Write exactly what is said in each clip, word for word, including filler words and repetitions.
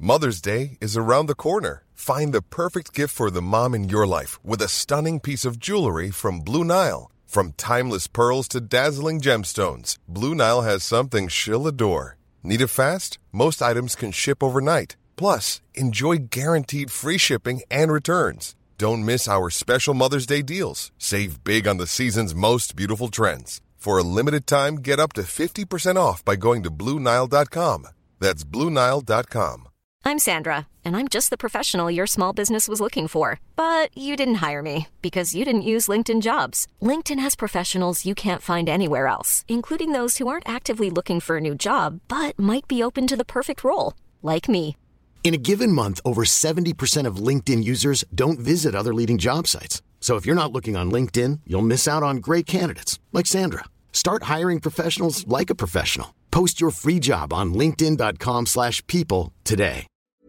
Mother's Day is around the corner. Find the perfect gift for the mom in your life with a stunning piece of jewelry from Blue Nile. From timeless pearls to dazzling gemstones, Blue Nile has something she'll adore. Need it fast? Most items can ship overnight. Plus, enjoy guaranteed free shipping and returns. Don't miss our special Mother's Day deals. Save big on the season's most beautiful trends. For a limited time, get up to fifty percent off by going to Blue Nile dot com. That's Blue Nile dot com. I'm Sandra, and I'm just the professional your small business was looking for. But you didn't hire me because you didn't use LinkedIn Jobs. LinkedIn has professionals you can't find anywhere else, including those who aren't actively looking for a new job, but might be open to the perfect role, like me. In a given month, over seventy percent of LinkedIn users don't visit other leading job sites. So if you're not looking on LinkedIn, you'll miss out on great candidates like Sandra. Start hiring professionals like a professional. Post your free job on linkedin dot com slash people today.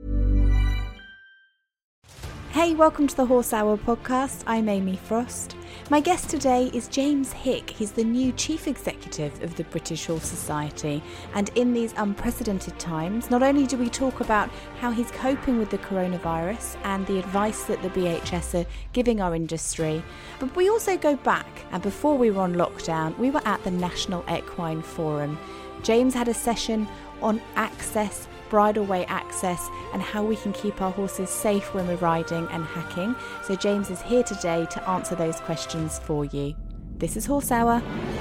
Hey, welcome to the Horse Hour podcast. I'm Amy Frost. My guest today is James Hick. He's the new Chief Executive of the British Horse Society. And in these unprecedented times, not only do we talk about how he's coping with the coronavirus and the advice that the B H S are giving our industry, but we also go back. And before we were on lockdown, we were at the National Equine Forum. James had a session on access, bridle way access, and how we can keep our horses safe when we're riding and hacking. So James is here today to answer those questions for you. This is Horse Hour.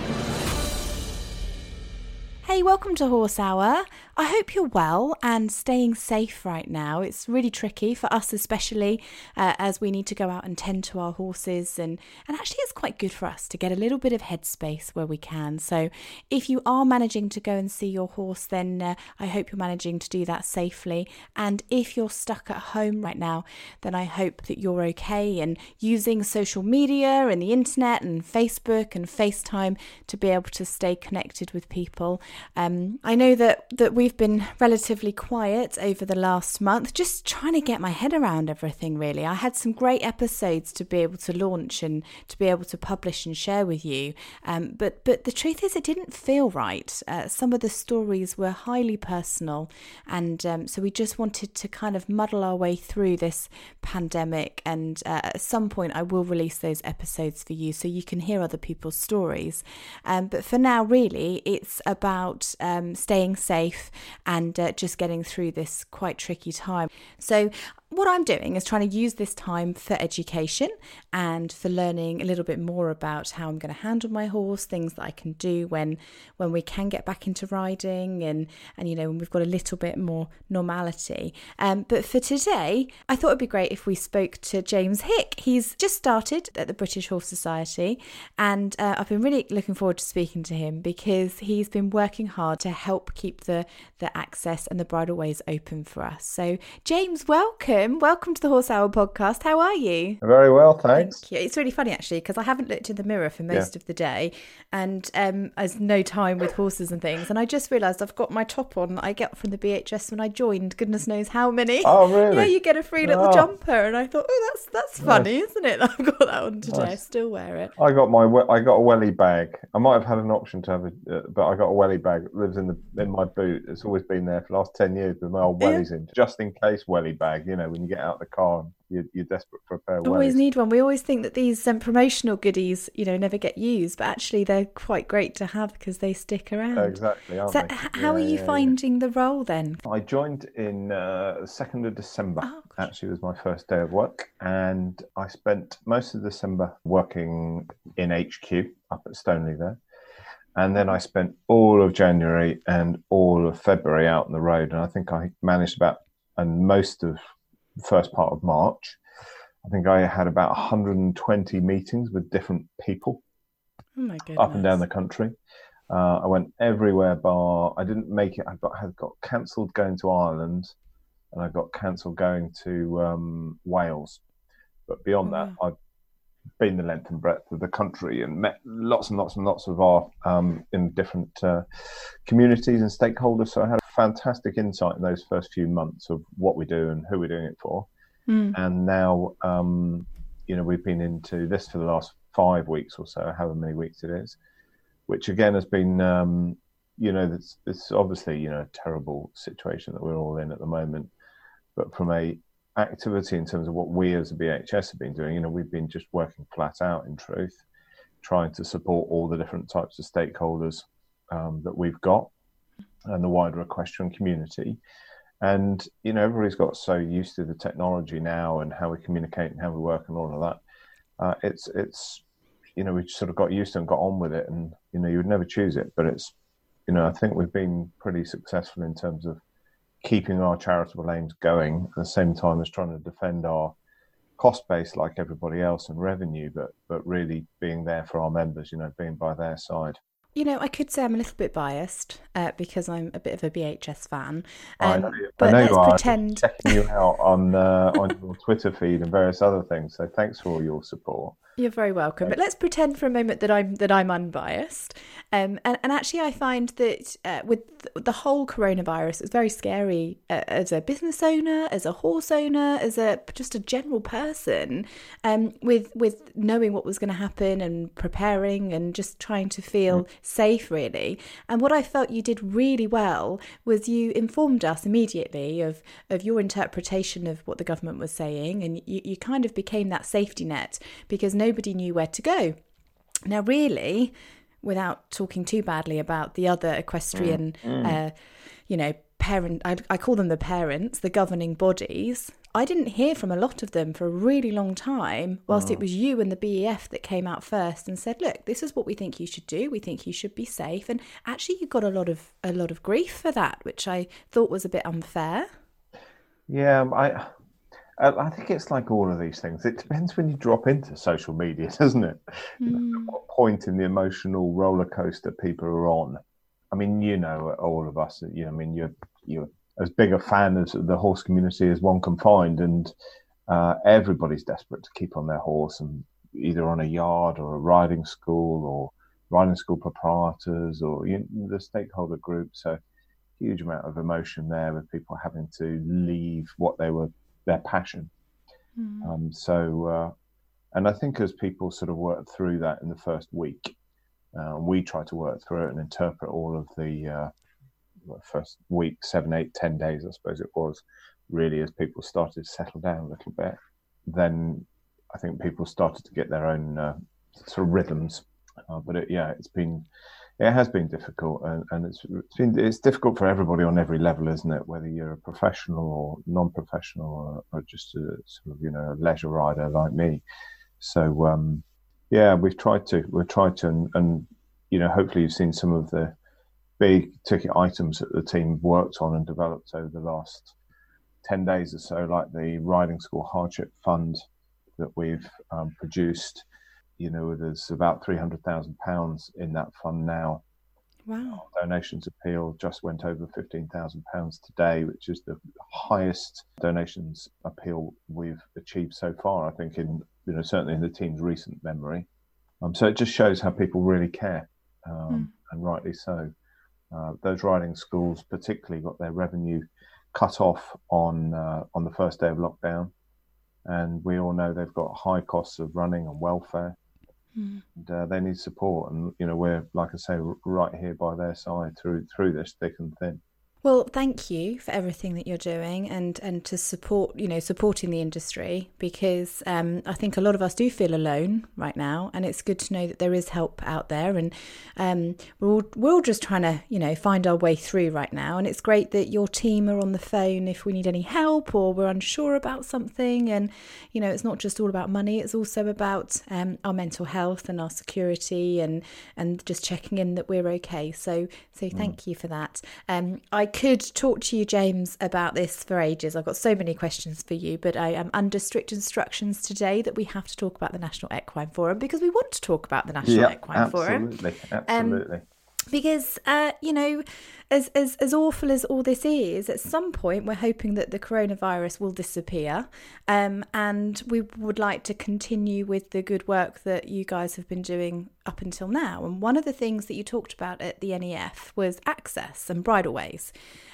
Hey, welcome to Horse Hour. I hope you're well and staying safe right now. It's really tricky for us, especially uh, as we need to go out and tend to our horses. And, and actually, it's quite good for us to get a little bit of headspace where we can. So if you are managing to go and see your horse, then uh, I hope you're managing to do that safely. And if you're stuck at home right now, then I hope that you're okay and using social media and the internet and Facebook and FaceTime to be able to stay connected with people. Um, I know that, that we've been relatively quiet over the last month, just trying to get my head around everything, really. I had some great episodes to be able to launch and to be able to publish and share with you. Um, but, but the truth is, it didn't feel right. Uh, some of the stories were highly personal. And um, so we just wanted to kind of muddle our way through this pandemic. And uh, at some point, I will release those episodes for you so you can hear other people's stories. Um, but for now, really, it's about um, staying safe and uh, just getting through this quite tricky time. So what I'm doing is trying to use this time for education and for learning a little bit more about how I'm going to handle my horse, things that I can do when when we can get back into riding and, and you know, when we've got a little bit more normality. Um, but for today, I thought it'd be great if we spoke to James Hick. He's just started at the British Horse Society, and uh, I've been really looking forward to speaking to him because he's been working hard to help keep the, the access and the bridleways open for us. So James, welcome. Welcome to the Horse Hour podcast. How are you? Very well, thanks. Thank you. It's really funny, actually, because I haven't looked in the mirror for most yeah. of the day, and um, there's no time with horses and things. And I just realised I've got my top on that I get from the B H S when I joined. Goodness knows how many. Oh, really? Yeah, you get a free little oh. jumper, and I thought, oh, that's that's funny, nice. Isn't it? I've got that on today. Nice. I still wear it. I got my I got a welly bag. I might have had an option to have a, uh, but I got a welly bag that lives in the in my boot. It's always been there for the last ten years with my old wellies yeah. in, just in case welly bag. You know, when you get out of the car. You're, you're desperate for a pair of wellies. Always need one. We always think that these um, promotional goodies, you know, never get used, but actually they're quite great to have because they stick around. Exactly, aren't so they? H- how yeah, are you yeah, finding yeah. the role then? I joined in uh, the second of December. Oh, actually, was my first day of work, and I spent most of December working in H Q up at Stoneleigh there. And then I spent all of January and all of February out on the road, and I think I managed about and most of first part of March. I think I had about one hundred twenty meetings with different people oh my goodness. up and down the country. Uh, I went everywhere bar. I didn't make it. I got had got cancelled going to Ireland, and I got cancelled going to um, Wales. But beyond oh, that, wow. I've been the length and breadth of the country and met lots and lots and lots of our um, in different uh, communities and stakeholders. So I had a fantastic insight in those first few months of what we do and who we're doing it for. Mm. And now, um, you know, we've been into this for the last five weeks or so, however many weeks it is, which again has been, um, you know, it's, it's obviously, you know, a terrible situation that we're all in at the moment. But from a activity in terms of what we as a B H S have been doing, you know, we've been just working flat out, in truth, trying to support all the different types of stakeholders um, that we've got and the wider equestrian community. And, you know, everybody's got so used to the technology now and how we communicate and how we work and all of that. Uh, it's, it's, you know, we sort of got used to it and got on with it. And, you know, you would never choose it. But it's, you know, I think we've been pretty successful in terms of keeping our charitable aims going at the same time as trying to defend our cost base like everybody else and revenue, but but really being there for our members, you know, being by their side. You know, I could say I'm a little bit biased uh, because I'm a bit of a B H S fan. Um, I know, but I know let's you are. pretend Checking you out on uh, on your Twitter feed and various other things. So thanks for all your support. You're very welcome. But let's pretend for a moment that I'm that I'm unbiased. Um, and, and actually, I find that uh, with the whole coronavirus, it's very scary uh, as a business owner, as a horse owner, as a just a general person, um, with with knowing what was going to happen and preparing and just trying to feel mm. safe, really. And what I felt you did really well was you informed us immediately of of your interpretation of what the government was saying, and you, you kind of became that safety net because nobody knew where to go. Now, really, without talking too badly about the other equestrian, mm, mm. Uh, you know, parent, I, I call them the parents, the governing bodies, I didn't hear from a lot of them for a really long time, whilst oh. it was you and the B E F that came out first and said, look, this is what we think you should do. We think you should be safe. And actually, you got a lot of a lot of grief for that, which I thought was a bit unfair. Yeah, I... I think it's like all of these things. It depends when you drop into social media, doesn't it? Mm. You know, at what point in the emotional roller coaster people are on. I mean, you know, all of us, you know, I mean, you're, you're as big a fan of the horse community as one can find. And uh, everybody's desperate to keep on their horse, and either on a yard or a riding school or riding school proprietors or you know, the stakeholder group. So huge amount of emotion there with people having to leave what they were their passion. Mm. Um, so, uh, and I think as people sort of work through that in the first week, uh, we try to work through it and interpret all of the uh, first week, seven, eight, ten days, I suppose it was, really as people started to settle down a little bit. Then I think people started to get their own uh, sort of rhythms. Uh, but it, yeah, it's been, it has been difficult, and, and it's, it's been it's difficult for everybody on every level, isn't it? Whether you're a professional or non-professional, or, or just a sort of you know a leisure rider like me. So um, yeah, we've tried to we've tried to, and, and you know hopefully you've seen some of the big ticket items that the team worked on and developed over the last ten days or so, like the Riding School Hardship Fund that we've um, produced. You know, there's about three hundred thousand pounds in that fund now. Wow. Our donations appeal just went over fifteen thousand pounds today, which is the highest donations appeal we've achieved so far, I think, in, you know, certainly in the team's recent memory. Um, so it just shows how people really care, um, mm. and rightly so. Uh, those riding schools particularly got their revenue cut off on uh, on the first day of lockdown. And we all know they've got high costs of running and welfare. Mm. And, uh, they need support, and you know we're, like I say, right here by their side through through this thick and thin. Well, thank you for everything that you're doing, and, and to support, you know, supporting the industry, because um, I think a lot of us do feel alone right now, and it's good to know that there is help out there, and um, we're all, we're all just trying to, you know, find our way through right now. And it's great that your team are on the phone if we need any help or we're unsure about something. And, you know, it's not just all about money, it's also about um, our mental health and our security, and and just checking in that we're okay. So so thank mm. you for that. Um, I could talk to you, James, about this for ages. I've got so many questions for you, but I am under strict instructions today that we have to talk about the National Equine Forum, because we want to talk about the National yep, Equine absolutely, Forum. Absolutely. Um, because, uh, you know, as, as as awful as all this is, at some point we're hoping that the coronavirus will disappear, um, and we would like to continue with the good work that you guys have been doing up until now. And one of the things that you talked about at the N E F was access and bridleways.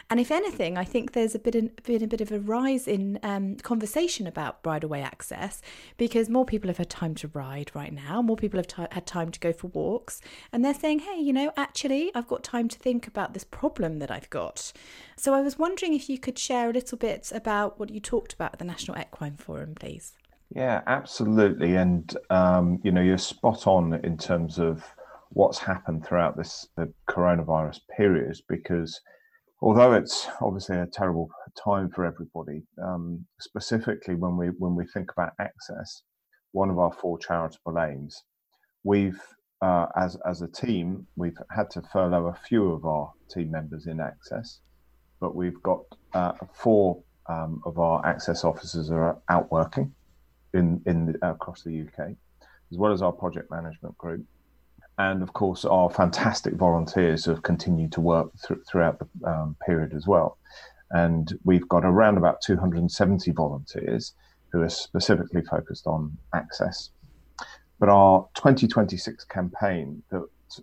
And if anything, I think there's a bit in, been a bit of a rise in um, conversation about bridleway access, because more people have had time to ride right now. More people have t- had time to go for walks, and they're saying, hey, you know, actually, I've got time to think about this problem that I've got. So I was wondering if you could share a little bit about what you talked about at the National Equine Forum, please. Yeah, absolutely. And, um, you know, you're spot on in terms of what's happened throughout this the coronavirus period, because although it's obviously a terrible time for everybody, um, specifically when we when we think about access, one of our four charitable aims, we've, uh, as, as a team, we've had to furlough a few of our team members in access, but we've got uh, four um, of our access officers are out working in, in the, uh, across the U K, as well as our project management group. And of course, our fantastic volunteers have continued to work th- throughout the um, period as well. And we've got around about two hundred seventy volunteers who are specifically focused on access. But our twenty twenty-six campaign that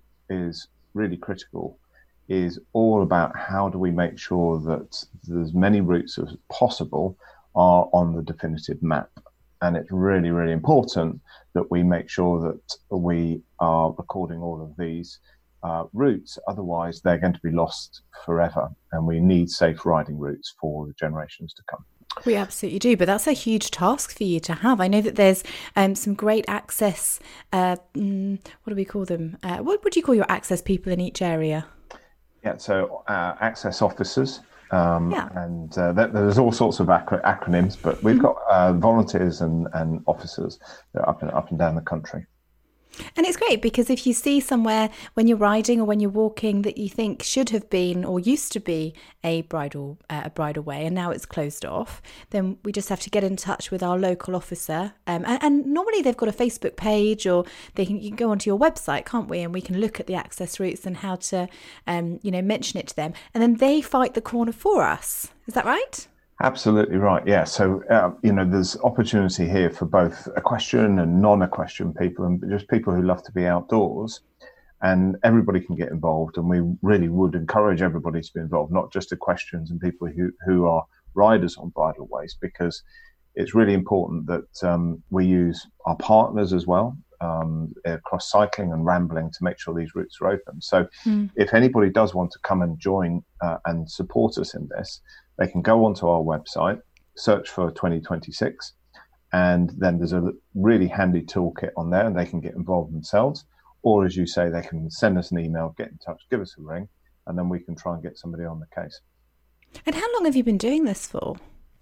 is really critical is all about how do we make sure that as many routes as possible are on the definitive map. And it's really, really important that we make sure that we are recording all of these uh, routes. Otherwise, they're going to be lost forever. And we need safe riding routes for the generations to come. We absolutely do. But that's a huge task for you to have. I know that there's um, some great access. Uh, mm, what do we call them? Uh, what would you call your access people in each area? Yeah, so uh, access officers. Um, yeah. And uh, th- there's all sorts of ac- acronyms, but we've got uh, volunteers and, and officers that are up and, up and down the country. And it's great because if you see somewhere when you're riding or when you're walking that you think should have been or used to be a bridle uh, a bridleway and now it's closed off, then we just have to get in touch with our local officer. Um, and, and normally they've got a Facebook page, or they can you can go onto your website, can't we? And we can look at the access routes and how to, um, you know, mention it to them, and then they fight the corner for us. Is that right? Absolutely right. Yeah. So, uh, you know, there's opportunity here for both equestrian and non-equestrian people, and just people who love to be outdoors, and everybody can get involved. And we really would encourage everybody to be involved, not just equestrians and people who, who are riders on bridleways, because it's really important that um, we use our partners as well um, across cycling and rambling to make sure these routes are open. So mm. if anybody does want to come and join uh, and support us in this, they can go onto our website, search for twenty twenty-six, and then there's a really handy toolkit on there, and they can get involved themselves. Or, as you say, they can send us an email, get in touch, give us a ring, and then we can try and get somebody on the case. And how long have you been doing this for?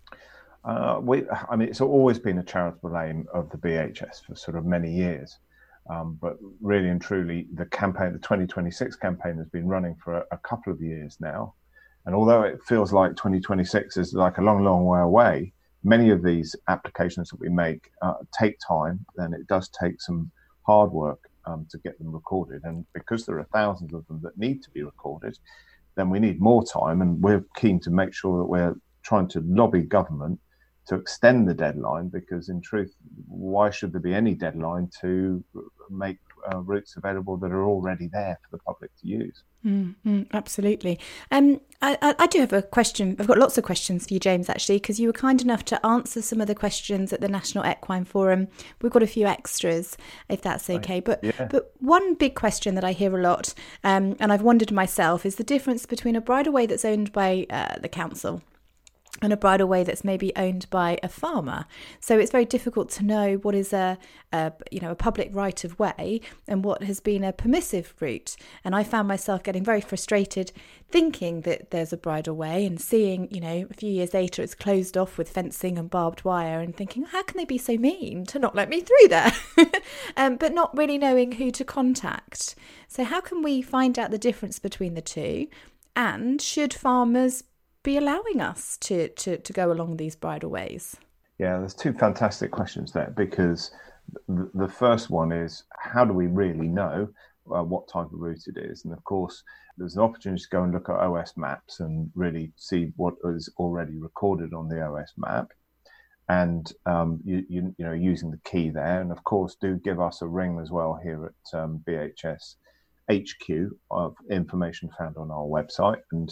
Uh, we, I mean, it's always been a charitable aim of the B H S for sort of many years. Um, but really and truly, the campaign, the twenty twenty-six campaign, has been running for a, a couple of years now. And although it feels like twenty twenty-six is like a long, long way away, many of these applications that we make uh, take time, and it does take some hard work um, to get them recorded. And because there are thousands of them that need to be recorded, then we need more time. And we're keen to make sure that we're trying to lobby government to extend the deadline, because in truth, why should there be any deadline to make uh, routes available that are already there for the public to use? Mm-hmm, absolutely. Um, I, I do have a question. I've got lots of questions for you, James, actually, because you were kind enough to answer some of the questions at the National Equine Forum. We've got a few extras, if that's okay. But yeah. but one big question that I hear a lot, um, and I've wondered myself, is the difference between a bridleway that's owned by uh, the council and a bridleway that's maybe owned by a farmer. So it's very difficult to know what is a, a you know a public right of way and what has been a permissive route. And I found myself getting very frustrated thinking that there's a bridleway and seeing, you know, a few years later it's closed off with fencing and barbed wire, and thinking, how can they be so mean to not let me through there? um, but not really knowing who to contact. So how can we find out the difference between the two? And should farmers be allowing us to, to, to go along these bridleways? Yeah, there's two fantastic questions there, because the, the first one is, how do we really know uh, what type of route it is? And of course, there's an opportunity to go and look at O S maps and really see what is already recorded on the O S map. And, um, you, you, you know, using the key there. And of course, do give us a ring as well here at um, B H S H Q of information found on our website. And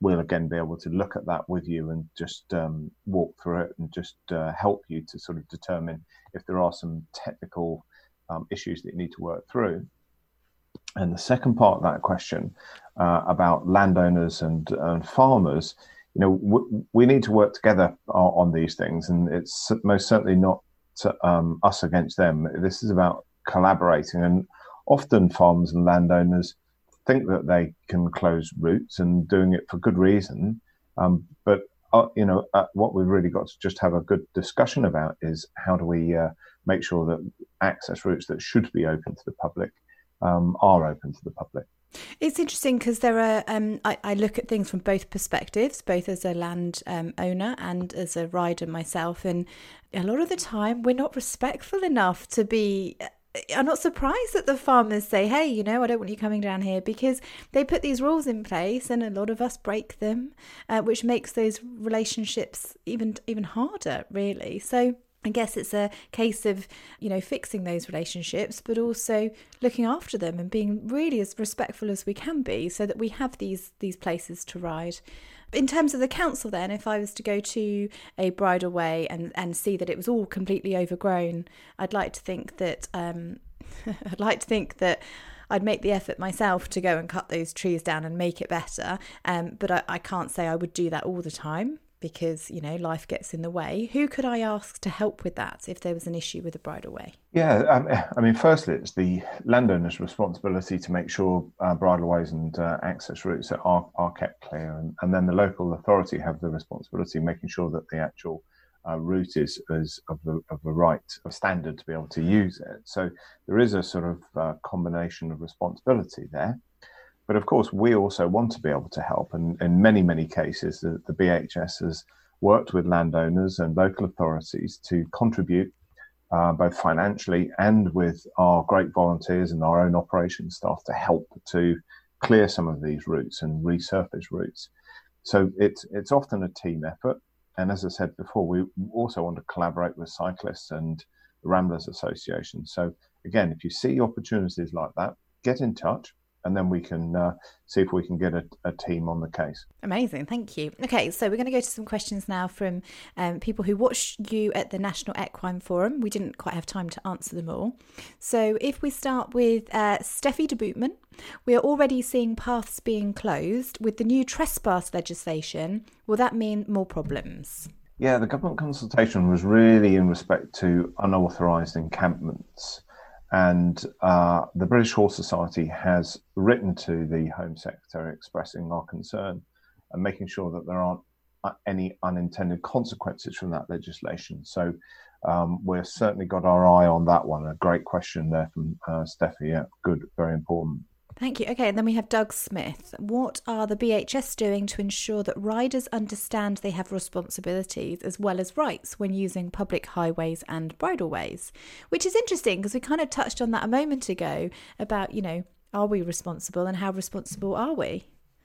we'll again be able to look at that with you and just um, walk through it and just uh, help you to sort of determine if there are some technical um, issues that you need to work through. And the second part of that question uh, about landowners and, and farmers, you know, w- we need to work together on, on these things, and it's most certainly not um, us against them. This is about collaborating, and often farmers and landowners think that they can close routes and doing it for good reason. Um, but, uh, you know, uh, what we've really got to just have a good discussion about is how do we uh, make sure that access routes that should be open to the public um, are open to the public. It's interesting because there are, um, I, I look at things from both perspectives, both as a land um, owner and as a rider myself. And a lot of the time we're not respectful enough to be, I'm not surprised that the farmers say, hey, you know, I don't want you coming down here, because they put these rules in place and a lot of us break them, uh, which makes those relationships even even harder, really. So I guess it's a case of, you know, fixing those relationships, but also looking after them and being really as respectful as we can be so that we have these these places to ride. In terms of the council then, if I was to go to a bridleway and, and see that it was all completely overgrown, I'd like to think that um, I'd like to think that I'd make the effort myself to go and cut those trees down and make it better. Um, but I, I can't say I would do that all the time, because, you know, life gets in the way. Who could I ask to help with that if there was an issue with a bridleway? Yeah, um, I mean, firstly, it's the landowner's responsibility to make sure uh, bridleways and uh, access routes are, are kept clear. And, and then the local authority have the responsibility of making sure that the actual uh, route is, is of the of the right standard to be able to use it. So there is a sort of uh, combination of responsibility there. But of course, we also want to be able to help. And in many, many cases, the, the B H S has worked with landowners and local authorities to contribute uh, both financially and with our great volunteers and our own operations staff to help to clear some of these routes and resurface routes. So it's, it's often a team effort. And as I said before, we also want to collaborate with cyclists and the Ramblers Association. So again, if you see opportunities like that, get in touch. And then we can uh, see if we can get a, a team on the case. Amazing, thank you. Okay, so we're going to go to some questions now from um, people who watched you at the National Equine Forum. We didn't quite have time to answer them all. So if we start with uh, Steffi de Bootman, we are already seeing paths being closed. With the new trespass legislation, will that mean more problems? Yeah, the government consultation was really in respect to unauthorised encampments. And uh, the British Horse Society has written to the Home Secretary expressing our concern and making sure that there aren't any unintended consequences from that legislation. So um, we've certainly got our eye on that one. A great question there from uh, Steffi. Yeah, good, very important. Thank you. Okay, and then we have Doug Smith. What are the B H S doing to ensure that riders understand they have responsibilities as well as rights when using public highways and bridleways? Which is interesting because we kind of touched on that a moment ago about, you know, are we responsible and how responsible are we?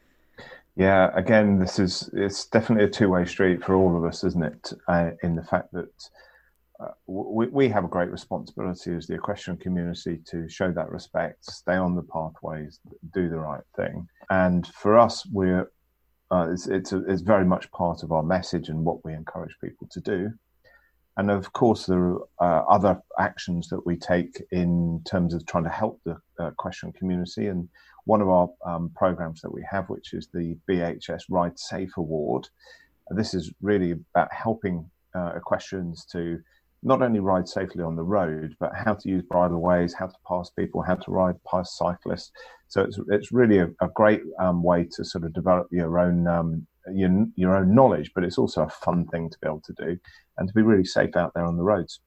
Yeah, again, this is, it's definitely a two-way street for all of us, isn't it? Uh, in the fact that Uh, we, we have a great responsibility as the equestrian community to show that respect, stay on the pathways, do the right thing. And for us, we're uh, it's it's, a, it's very much part of our message and what we encourage people to do. And of course, there are uh, other actions that we take in terms of trying to help the uh, equestrian community. And one of our um, programs that we have, which is the B H S Ride Safe Award, this is really about helping uh, equestrians to not only ride safely on the road, but how to use bridleways, how to pass people, how to ride past cyclists. So it's it's really a, a great um, way to sort of develop your own um, your, your own knowledge, but it's also a fun thing to be able to do and to be really safe out there on the roads.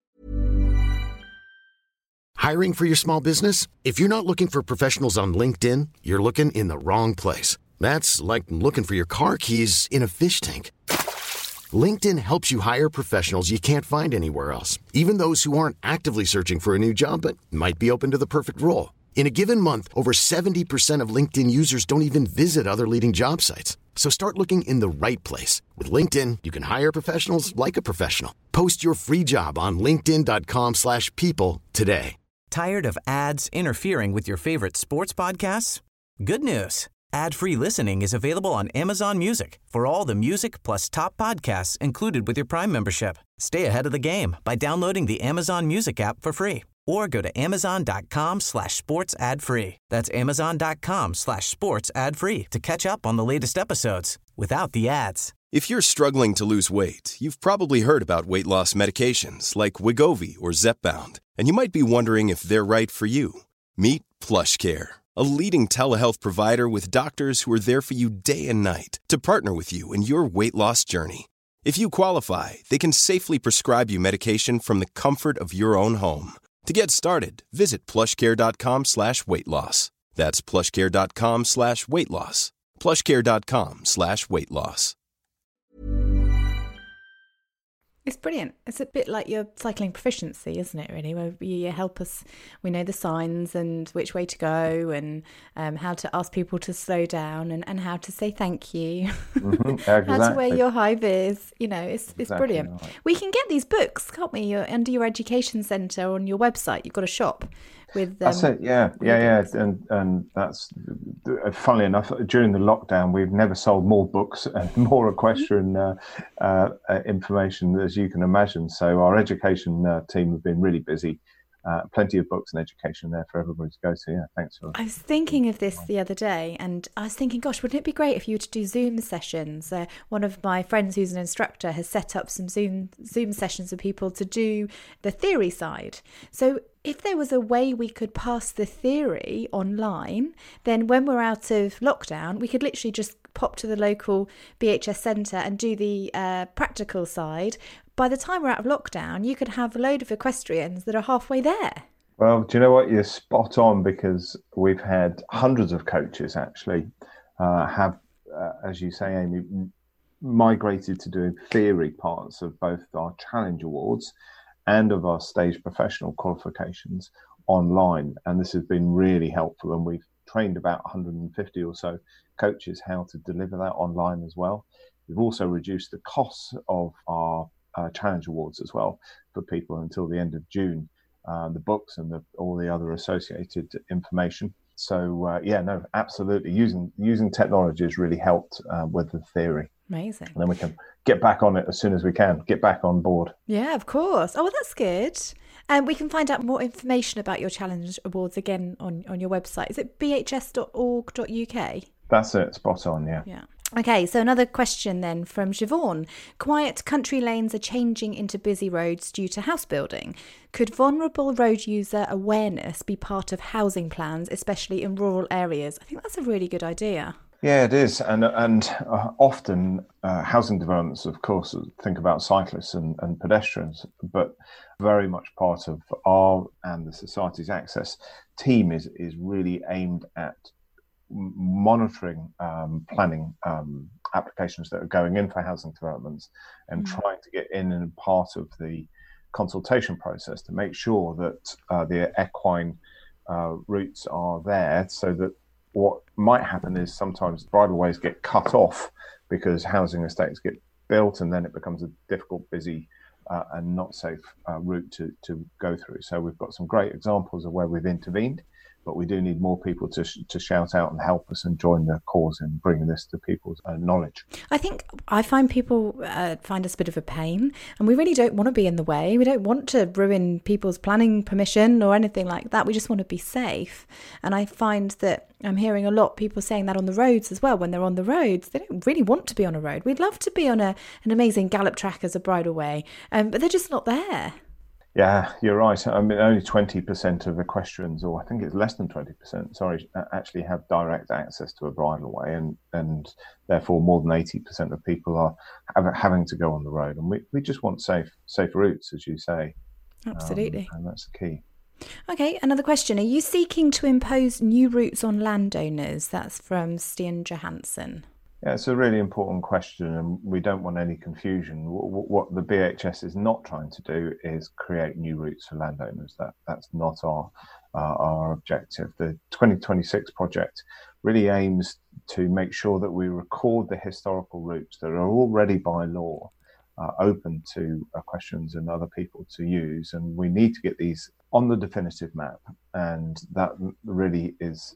Hiring for your small business? If you're not looking for professionals on LinkedIn, you're looking in the wrong place. That's like looking for your car keys in a fish tank. LinkedIn helps you hire professionals you can't find anywhere else, even those who aren't actively searching for a new job but might be open to the perfect role. In a given month, over seventy percent of LinkedIn users don't even visit other leading job sites. So start looking in the right place. With LinkedIn, you can hire professionals like a professional. Post your free job on linkedin dot com slash people today. Tired of ads interfering with your favorite sports podcasts? Good news. Ad-free listening is available on Amazon Music for all the music plus top podcasts included with your Prime membership. Stay ahead of the game by downloading the Amazon Music app for free or go to amazon.com slash sports ad free. That's amazon.com slash sports ad free to catch up on the latest episodes without the ads. If you're struggling to lose weight, you've probably heard about weight loss medications like Wegovy or Zepbound, and you might be wondering if they're right for you. Meet PlushCare, a leading telehealth provider with doctors who are there for you day and night to partner with you in your weight loss journey. If you qualify, they can safely prescribe you medication from the comfort of your own home. To get started, visit plushcare.com slash weight loss. That's plushcare.com slash weight loss. plushcare.com slash weight loss. It's brilliant. It's a bit like your cycling proficiency, isn't it, really? Where you help us, we know the signs and which way to go and um, how to ask people to slow down and, and how to say thank you. Mm-hmm. Exactly. How to wear your high vis. You know, it's it's Exactly brilliant. right. We can get these books, can't we? You're, under your education centre on your website. You've got a shop with um, That's it, yeah, yeah, yeah. And and that's, funnily enough, during the lockdown, we've never sold more books and more equestrian uh, uh, uh, information, as you can imagine. So our education uh, team have been really busy. Uh, plenty of books and education there for everybody to go to. Yeah, thanks for. I was thinking of this the other day, and I was thinking, gosh, wouldn't it be great if you were to do Zoom sessions? Uh, one of my friends who's an instructor has set up some Zoom Zoom sessions for people to do the theory side. So if there was a way we could pass the theory online, then when we're out of lockdown, we could literally just pop to the local B H S centre and do the uh, practical side. By the time we're out of lockdown, you could have a load of equestrians that are halfway there. Well, do you know what? You're spot on, because we've had hundreds of coaches actually uh, have, uh, as you say, Amy, migrated to doing theory parts of both our Challenge Awards and of our stage professional qualifications online. And this has been really helpful. And we've trained about one hundred fifty or so coaches how to deliver that online as well. We've also reduced the costs of our uh, Challenge Awards as well for people until the end of June, uh, the books and the, all the other associated information. So uh, yeah, no, absolutely. Using using technology has really helped uh, with the theory. Amazing. And then we can get back on it as soon as we can, get back on board. Yeah, of course. Oh, well, that's good. And um, we can find out more information about your Challenge Awards again on, on your website. Is it b h s dot org dot u k? That's it, spot on, yeah. Yeah. Okay, so another question then from Siobhan. Quiet country lanes are changing into busy roads due to house building. Could vulnerable road user awareness be part of housing plans, especially in rural areas? I think that's a really good idea. Yeah, it is. And and uh, often uh, housing developments, of course, think about cyclists and, and pedestrians, but very much part of our and the Society's Access team is, is really aimed at monitoring um, planning um, applications that are going in for housing developments and mm. trying to get in and part of the consultation process to make sure that uh, the equine uh, routes are there, so that what might happen is sometimes bridleways get cut off because housing estates get built, and then it becomes a difficult, busy uh, and not safe uh, route to, to go through. So we've got some great examples of where we've intervened, but we do need more people to sh- to shout out and help us and join the cause in bringing this to people's uh, knowledge. I think I find people uh, find us a bit of a pain, and we really don't want to be in the way. We don't want to ruin people's planning permission or anything like that. We just want to be safe. And I find that I'm hearing a lot of people saying that on the roads as well. When they're on the roads, they don't really want to be on a road. We'd love to be on a an amazing gallop track as a bridleway, um, but they're just not there. Yeah, you're right. I mean, only twenty percent of equestrians, or I think it's less than twenty percent, sorry, actually have direct access to a bridleway, and, and therefore more than eighty percent of people are have, having to go on the road. And we, we just want safe safe routes, as you say. Absolutely. Um, and that's the key. Okay, another question. Are you seeking to impose new routes on landowners? That's from Stian Johansson. Yeah, it's a really important question, and we don't want any confusion. What the B H S is not trying to do is create new routes for landowners. That that's not our uh, our objective. The twenty twenty-six project really aims to make sure that we record the historical routes that are already by law uh, open to equestrians and other people to use, and we need to get these on the definitive map, and that really is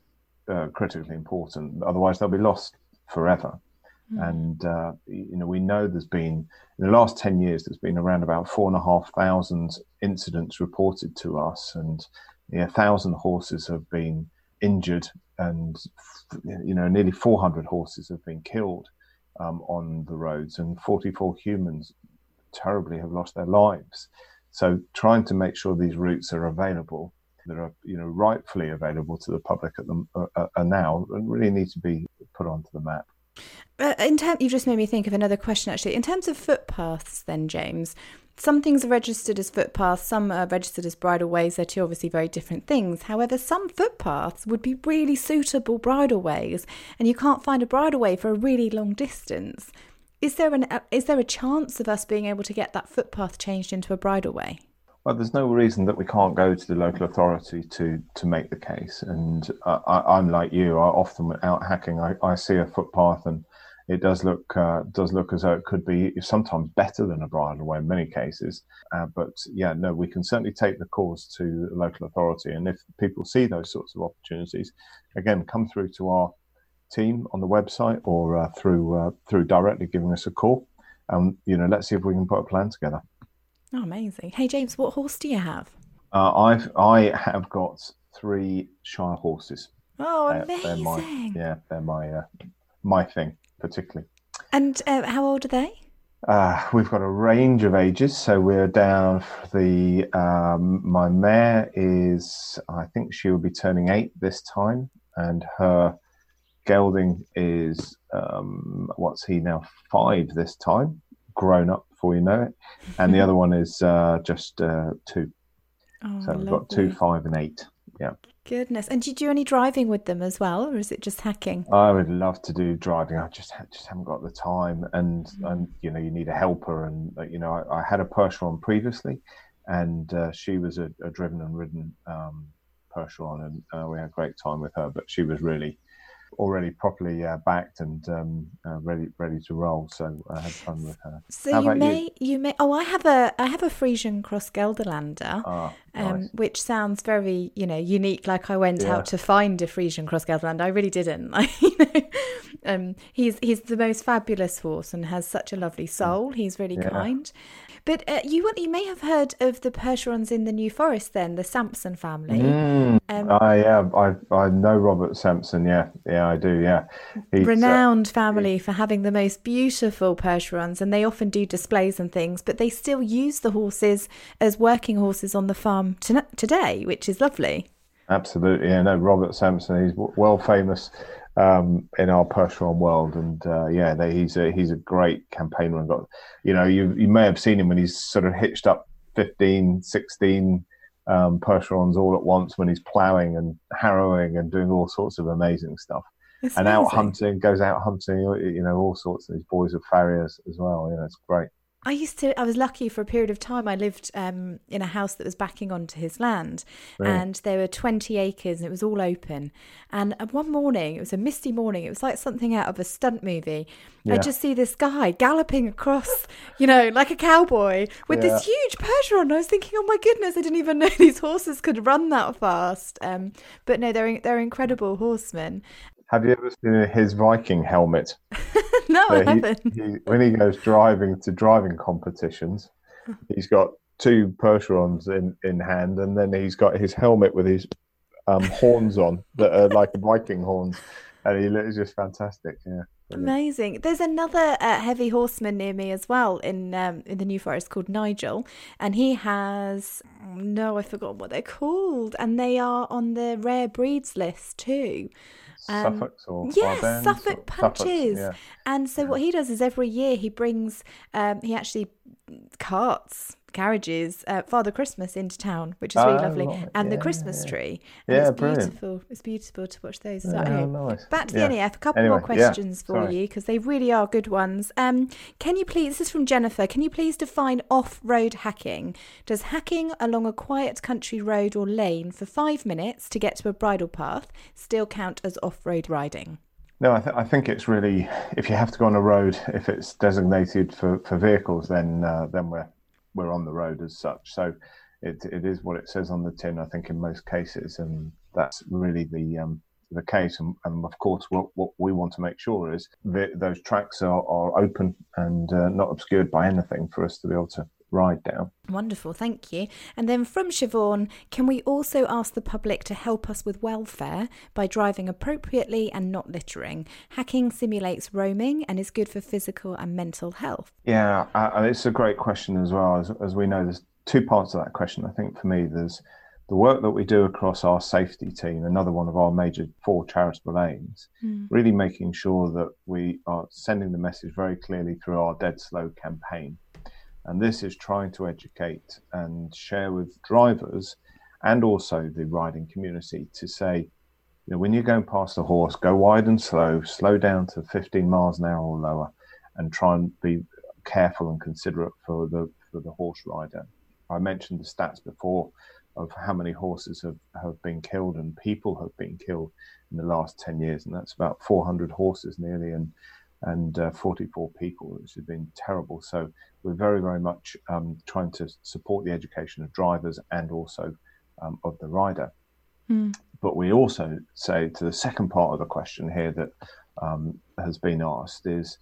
uh, critically important. Otherwise, they'll be lost forever. Mm. And uh, you know, we know there's been in the last ten years, there's been around about four and a half thousand incidents reported to us, and yeah, a thousand horses have been injured, and you know, nearly four hundred horses have been killed um, on the roads, and forty-four humans terribly have lost their lives. So, trying to make sure these routes are available, that are you know rightfully available to the public at the uh, are now, and really need to be put onto the map. Uh, in term, you just made me think of another question, actually. In terms of footpaths then, James, some things are registered as footpaths, some are registered as bridleways. They're two obviously very different things. However, some footpaths would be really suitable bridleways, and you can't find a bridleway for a really long distance. Is there an is there a chance of us being able to get that footpath changed into a bridleway? Well, there's no reason that we can't go to the local authority to to make the case. And uh, I, I'm like you. I often, out hacking, I, I see a footpath, and it does look uh, does look as though it could be sometimes better than a bridleway in many cases. Uh, but yeah, no, we can certainly take the cause to the local authority. And if people see those sorts of opportunities, again, come through to our team on the website or uh, through uh, through directly giving us a call. Um, you know, let's see if we can put a plan together. Oh, amazing. Hey, James, what horse do you have? Uh, I've I have got three Shire horses. Oh, Uh, amazing. they're my, yeah, they're my uh, my thing, particularly. And uh, how old are they? Uh, we've got a range of ages, so we're down for the, um, my mare is, I think she will be turning eight this time, and her gelding is, um, what's he now, five this time, grown up before you know it, and the other one is uh, just uh, two. Oh, so we've lovely. got two, five and eight, yeah. Goodness. And do you do any driving with them as well, or is it just hacking? I would love to do driving. I just just haven't got the time, and mm. and you know you need a helper, and you know I, I had a Percheron previously, and uh, she was a, a driven and ridden um, Percheron, and uh, we had a great time with her. But she was really already properly uh, backed and um, uh, ready ready to roll, so I had fun with her. So How you about may you? you may oh I have a I have a Frisian Cross Gelderlander, Ah, um, nice. which sounds very you know unique. Like I went Yeah. out to find a Frisian Cross Gelderlander. I really didn't. Like, you know, um, he's he's the most fabulous horse and has such a lovely soul. He's really Yeah. kind. But uh, you you may have heard of the Percherons in the New Forest, then the Sampson family. Mm. Um, Ah, yeah, I I know Robert Sampson. Yeah, yeah, I do. Yeah, He's, uh, renowned family for having the most beautiful Percherons, and they often do displays and things, but they still use the horses as working horses on the farm to- today, which is lovely. Absolutely, yeah. No, Robert Sampson, he's w- well famous um, in our Percheron world, and uh, yeah, they, he's a he's a great campaigner. And got, you know, you you may have seen him when he's sort of hitched up fifteen, sixteen um, Percherons all at once when he's ploughing and harrowing and doing all sorts of amazing stuff. It's and out amazing. hunting, goes out hunting, you know, all sorts of these boys are farriers as well. You know, it's great. I used to, I was lucky for a period of time. I lived um, in a house that was backing onto his land, Really? and there were twenty acres and it was all open. And uh, one morning, it was a misty morning, it was like something out of a stunt movie. Yeah. I just see this guy galloping across, you know, like a cowboy with this Yeah. huge Percheron. I was thinking, oh my goodness, I didn't even know these horses could run that fast. Um, but no, they're they're incredible horsemen. Have you ever seen his Viking helmet? No, So I he- haven't. he- when he goes driving to driving competitions, he's got two Percherons in, in hand, and then he's got his helmet with his um, horns on that are like Viking horns, and he looks just fantastic. Yeah, brilliant. Amazing. There's another uh, heavy horseman near me as well in um, in the New Forest called Nigel, and he has oh, no, I forgot what they're called, and they are on the rare breeds list too. Um, Suffolks or Yes, Ardennes Suffolk or- punches. Suffolks, yeah. And so what he does is every year he brings, um, he actually carts, carriages, uh, Father Christmas into town, which is really Oh, lovely, right. and the Yeah, Christmas yeah. tree. And Yeah, it's brilliant. beautiful. It's beautiful to watch those. So Yeah, anyway, nice. back to the Yeah. N E F. A couple Anyway, more yeah, questions for sorry. you because they really are good ones. Um, can you please? This is from Jennifer. Can you please define off-road hacking? Does hacking along a quiet country road or lane for five minutes to get to a bridle path still count as off-road riding? No, I, th- I think it's really, if you have to go on a road, if it's designated for, for vehicles, then uh, then we're we're on the road as such. So it it is what it says on the tin, I think, in most cases, and that's really the um, the case. And, and of course, what, what we want to make sure is that those tracks are, are open and uh, not obscured by anything for us to be able to ride down. Wonderful, thank you. And then from Siobhan, can we also ask the public to help us with welfare by driving appropriately and not littering? Hacking simulates roaming and is good for physical and mental health. Yeah, uh, it's a great question as well. As, as we know, there's two parts of that question. I think for me, there's the work that we do across our safety team, another one of our major four charitable aims, mm. really making sure that we are sending the message very clearly through our Dead Slow campaign. And this is trying to educate and share with drivers and also the riding community to say, you know, when you're going past a horse, go wide and slow, slow down to fifteen miles an hour or lower, and try and be careful and considerate for the for the horse rider. I mentioned the stats before of how many horses have, have been killed and people have been killed in the last ten years. And that's about four hundred horses nearly and and uh, forty-four people, which has been terrible. So we're very, very much um, trying to support the education of drivers and also um, of the rider. Mm. But we also say to the second part of the question here that um, has been asked is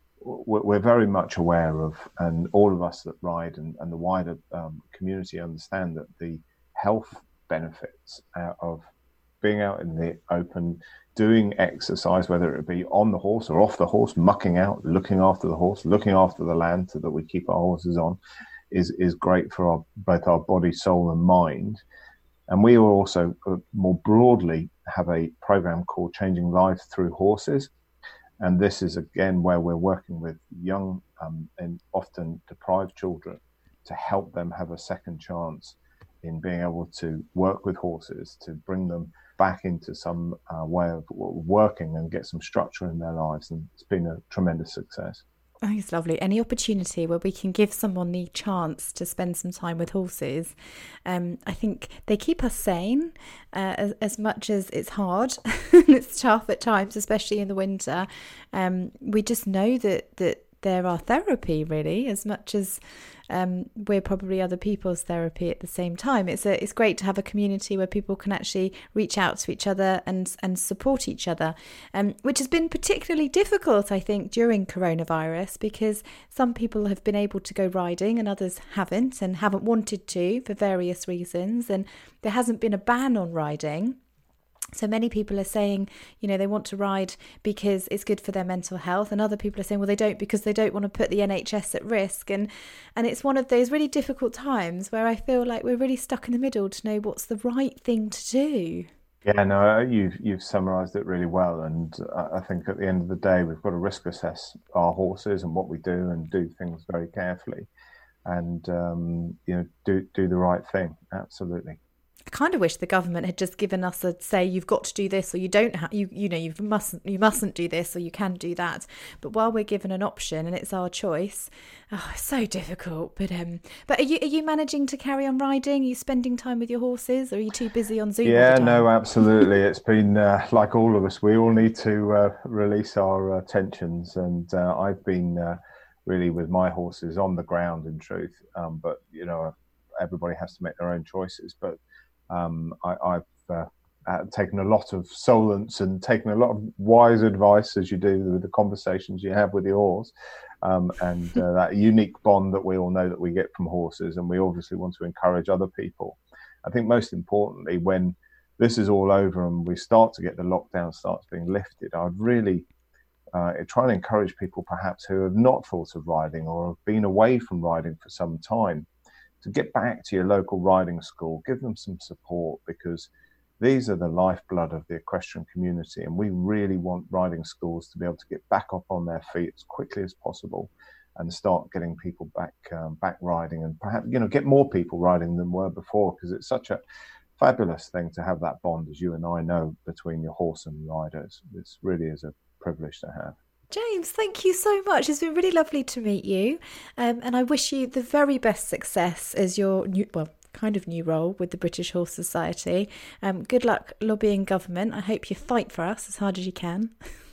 we're very much aware of, and all of us that ride and, and the wider um, community understand that the health benefits uh, of being out in the open, doing exercise, whether it be on the horse or off the horse, mucking out, looking after the horse, looking after the land so that we keep our horses on, is is great for our, both our body, soul and mind. And we will also uh, more broadly have a program called Changing Lives Through Horses. And this is, again, where we're working with young um, and often deprived children to help them have a second chance in being able to work with horses, to bring them back into some uh, way of working and get some structure in their lives. And it's been a tremendous success. I think it's lovely. Any opportunity where we can give someone the chance to spend some time with horses, um, I think they keep us sane uh, as, as much as it's hard and it's tough at times, especially in the winter. Um, we just know that that they're our therapy, really, as much as um, we're probably other people's therapy at the same time. It's a, it's great to have a community where people can actually reach out to each other and and support each other, um, which has been particularly difficult, I think, during coronavirus, because some people have been able to go riding and others haven't and haven't wanted to for various reasons. And there hasn't been a ban on riding. So many people are saying, you know, they want to ride because it's good for their mental health, and other people are saying, well, they don't because they don't want to put the N H S at risk. And and it's one of those really difficult times where I feel like we're really stuck in the middle to know what's the right thing to do. Yeah, no, you've you've summarised it really well, and I think at the end of the day, we've got to risk assess our horses and what we do, and do things very carefully, and um, you know, do do the right thing. Absolutely. I kind of wish the government had just given us a say, you've got to do this, or you don't have, you you know, you mustn't you mustn't do this, or you can do that. But while we're given an option and it's our choice, oh, it's so difficult. But um, but are you are you managing to carry on riding? Are you spending time with your horses, or are you too busy on Zoom? Yeah, no, absolutely. It's been uh, like all of us. We all need to uh, release our uh, tensions, and uh, I've been uh, really with my horses on the ground, in truth. Um, but you know, everybody has to make their own choices. But Um, I, I've uh, uh, taken a lot of solace and taken a lot of wise advice, as you do with the conversations you have with your horse, um, and uh, that unique bond that we all know that we get from horses, and we obviously want to encourage other people. I think most importantly, when this is all over and we start to get the lockdown starts being lifted, I'd really uh, try and encourage people perhaps who have not thought of riding or have been away from riding for some time, to get back to your local riding school, give them some support, because these are the lifeblood of the equestrian community, and we really want riding schools to be able to get back up on their feet as quickly as possible and start getting people back um, back riding, and perhaps, you know, get more people riding than were before, because it's such a fabulous thing to have that bond, as you and I know, between your horse and riders. This really is a privilege to have. James, thank you so much. It's been really lovely to meet you, um, and I wish you the very best success as your new, well, kind of new role with the British Horse Society. Um, good luck lobbying government. I hope you fight for us as hard as you can.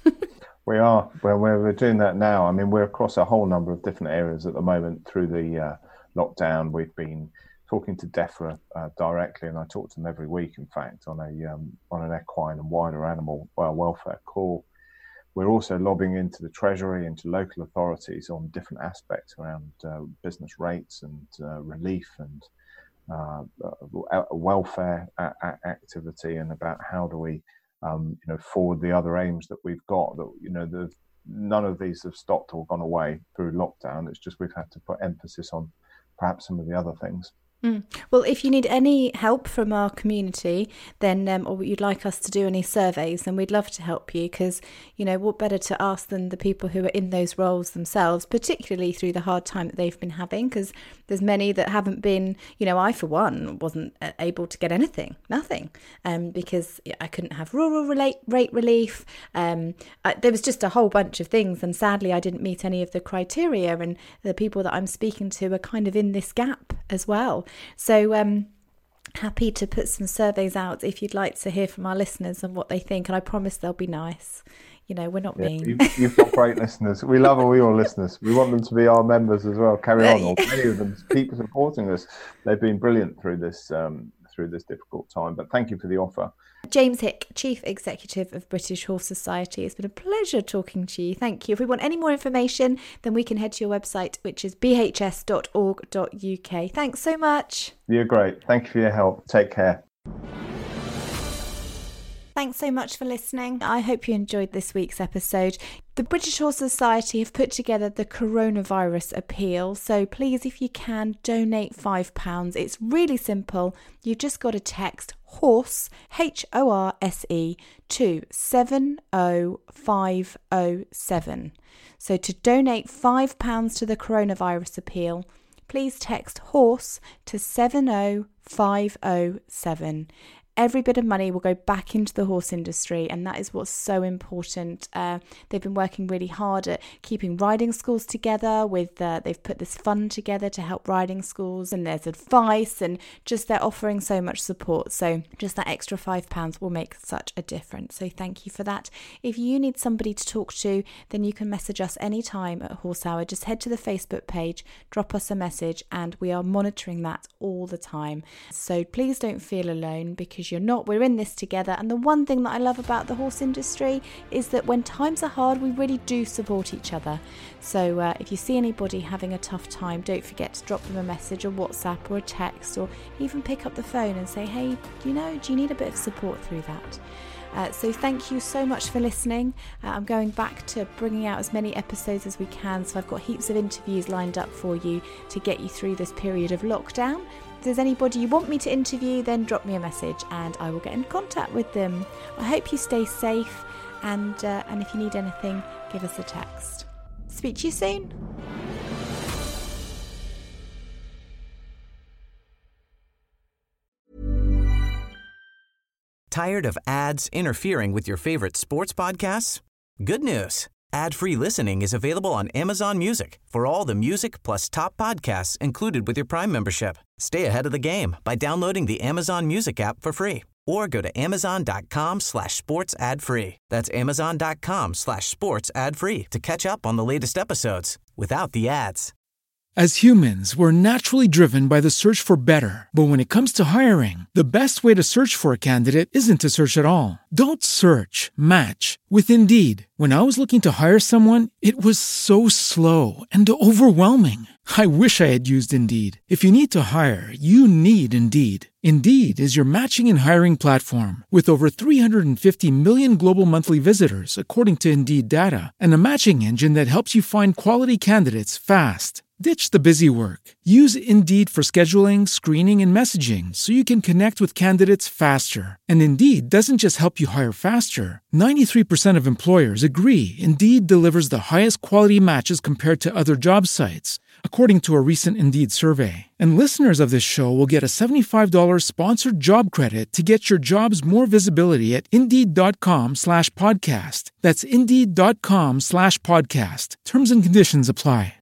We are. Well, we're doing that now. I mean, we're across a whole number of different areas at the moment through the uh, lockdown. We've been talking to DEFRA uh, directly, and I talk to them every week, in fact, on a um, on an equine and wider animal uh, welfare call. We're also lobbying into the Treasury, into local authorities on different aspects around uh, business rates and uh, relief and uh, uh, welfare a- a- activity, and about how do we, um, you know, forward the other aims that we've got. That you know, the, none of these have stopped or gone away through lockdown. It's just we've had to put emphasis on perhaps some of the other things. Mm. Well, if you need any help from our community, then um, or you'd like us to do any surveys, then we'd love to help you, because, you know, what better to ask than the people who are in those roles themselves, particularly through the hard time that they've been having, because there's many that haven't been, you know, I for one wasn't able to get anything, nothing, um, because I couldn't have rural relate, rate relief. Um, I, there was just a whole bunch of things, and sadly I didn't meet any of the criteria, and the people that I'm speaking to are kind of in this gap as well. So um happy to put some surveys out if you'd like to hear from our listeners and what they think, and I promise they'll be nice. You know, we're not yeah, mean. You've, you've got great listeners. We love all your listeners. We want them to be our members as well. Carry on. Or many of them keep supporting us. They've been brilliant through this um, through this difficult time. But thank you for the offer. James Hick, Chief Executive of British Horse Society. It's been a pleasure talking to you. Thank you. If we want any more information, then we can head to your website, which is b h s dot org dot u k. Thanks so much. You're great. Thank you for your help. Take care. Thanks so much for listening. I hope you enjoyed this week's episode. The British Horse Society have put together the coronavirus appeal, so please, if you can, donate five pounds. It's really simple. You've just got to text HORSE, H O R S E, to seven oh five oh seven. So to donate five pounds to the coronavirus appeal, please text HORSE to seven oh five oh seven. Every bit of money will go back into the horse industry, and that is what's so important. Uh, they've been working really hard at keeping riding schools together. With uh, they've put this fund together to help riding schools, and there's advice, and just they're offering so much support. So just that extra five pounds will make such a difference. So thank you for that. If you need somebody to talk to, then you can message us anytime at Horse Hour. Just head to the Facebook page, drop us a message, and we are monitoring that all the time. So please don't feel alone, because you're not. We're in this together. And the one thing that I love about the horse industry is that when times are hard, we really do support each other. So uh, if you see anybody having a tough time, don't forget to drop them a message, or WhatsApp, or a text, or even pick up the phone and say, hey, do you know, do you need a bit of support through that? Uh, so thank you so much for listening. Uh, I'm going back to bringing out as many episodes as we can. So I've got heaps of interviews lined up for you to get you through this period of lockdown. If there's anybody you want me to interview, then drop me a message and I will get in contact with them. I hope you stay safe, and uh, and if you need anything, give us a text. Speak to you soon. Tired of ads interfering with your favorite sports podcasts? Good news. Ad-free listening is available on Amazon Music for all the music plus top podcasts included with your Prime membership. Stay ahead of the game by downloading the Amazon Music app for free, or go to amazon.com slash sports ad free. That's amazon.com slash sports ad free to catch up on the latest episodes without the ads. As humans, we're naturally driven by the search for better. But when it comes to hiring, the best way to search for a candidate isn't to search at all. Don't search, match with Indeed. When I was looking to hire someone, it was so slow and overwhelming. I wish I had used Indeed. If you need to hire, you need Indeed. Indeed is your matching and hiring platform with over three hundred fifty million global monthly visitors, according to Indeed data, and a matching engine that helps you find quality candidates fast. Ditch the busy work. Use Indeed for scheduling, screening, and messaging so you can connect with candidates faster. And Indeed doesn't just help you hire faster. ninety-three percent of employers agree Indeed delivers the highest quality matches compared to other job sites, according to a recent Indeed survey. And listeners of this show will get a seventy-five dollars sponsored job credit to get your jobs more visibility at Indeed.com slash podcast. That's Indeed.com slash podcast. Terms and conditions apply.